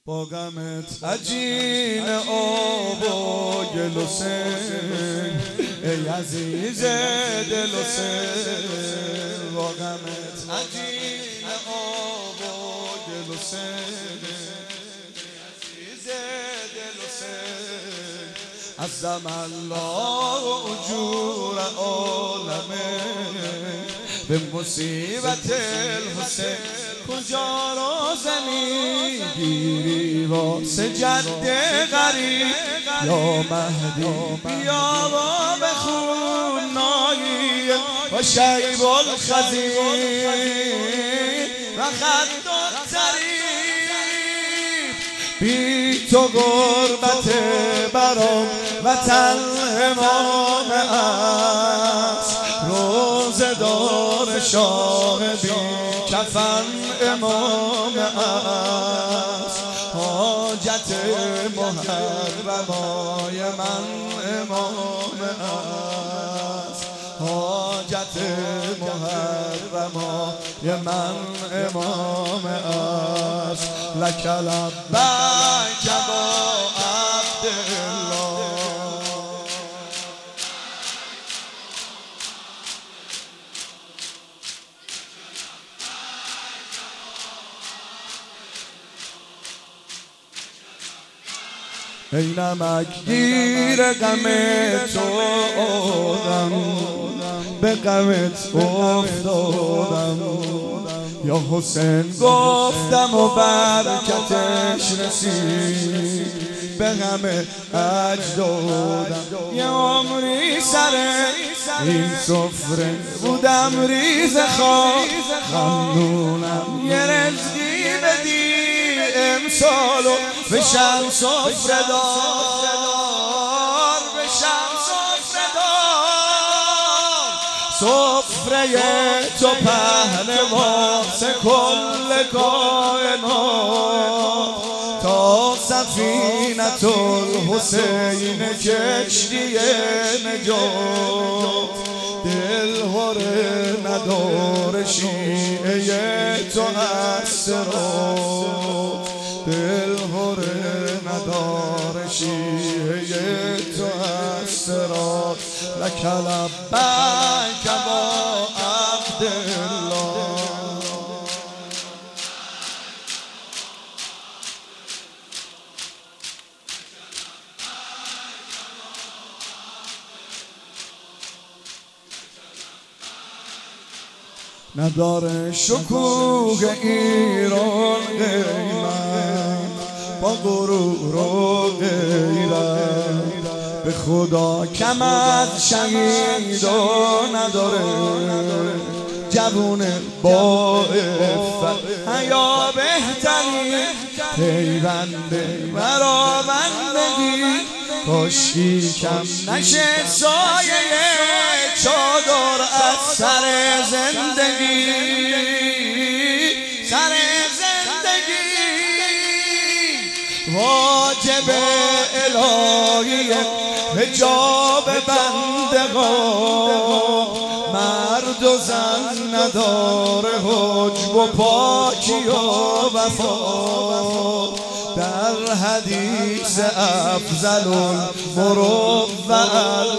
با غمت عجین آب و گل و سنگ ای عزیز دل و سنگ. با غمت عجین آب و گل و سنگ ای عزیز دل و سنگ. عظم الله اجور عالمه به مصیبت الحسین. کجا رازمی گیری واسه جد غریب یا مهدی بیا و بخون نایی و شیب الخزین و خد الطریب. بی تو غربت برام وطن امام است. روزه دار شاه بی کفن امام است. حاجت محرمای من امام است. حاجت محرمای من امام است. لک لبیک با عبدالله. ای نمک گیر غم تو آدم به غمت افتادم. یا حسین گفتم و برکتش رسید به غم اجدادم. یه عمری سر این سفره بودم ریز خاک. ممنونم یه رزقی بدی امسالو بشم سفره دار. بشم سفره دار. سفره تو پهن واسه کل کائنات. تا سفینة الحسین کشتی نجات. دل هره ندار شیعه تو اسرات. دل هره ندار شیعه تو اسرات. لک لبیک با عبدالله. نداره شکوه ایران قیمت با غرور و غیرت. به خدا کم از شهیدا نداره جوون با عفت. حیا بهترین پیونده مرا بندگی. کاشکی کم نشه سایه چادر از سر زندگی. سر زندگی واجب الهی حجاب بندگان. مرد و زن نداره حجب و پاکی و وفا. در حدیث افضل المروءة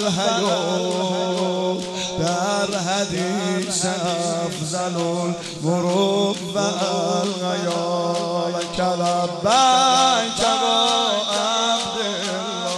الحیا. در حدیث افضل المروءة الحیا. لک لبیک با عبدالله.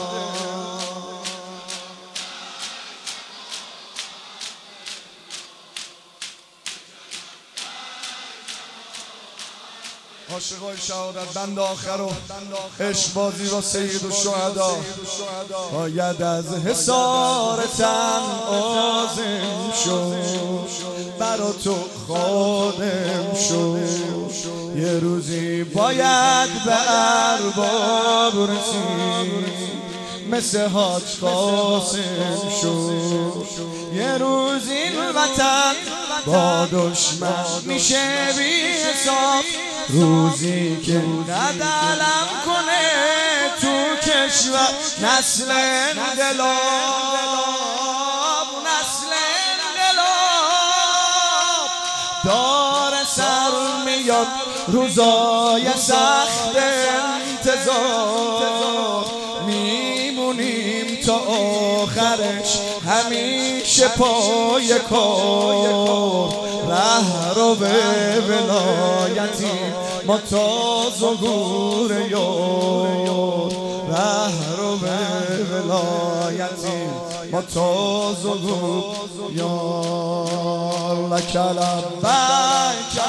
عاشقای شهادت بند آخر و عشق بازی و سید الشهدا. باید از حصار تن عازم شو برا تو خادم شو. یه روزی باید به ارباب رسید مثل حاج قاسم شو. یه روز این وطن با دشمن میشه بی حساب. روزی که ندلم کنه تو کشور نسل انقلاب. نسل انقلاب دار سر میاد روزای سخت تا آخرش همیشه پای کار، ره رو به ولایتی ما تا ظهور یار، ره رو به ولایتی ما تا ظهور یار. لک لبیک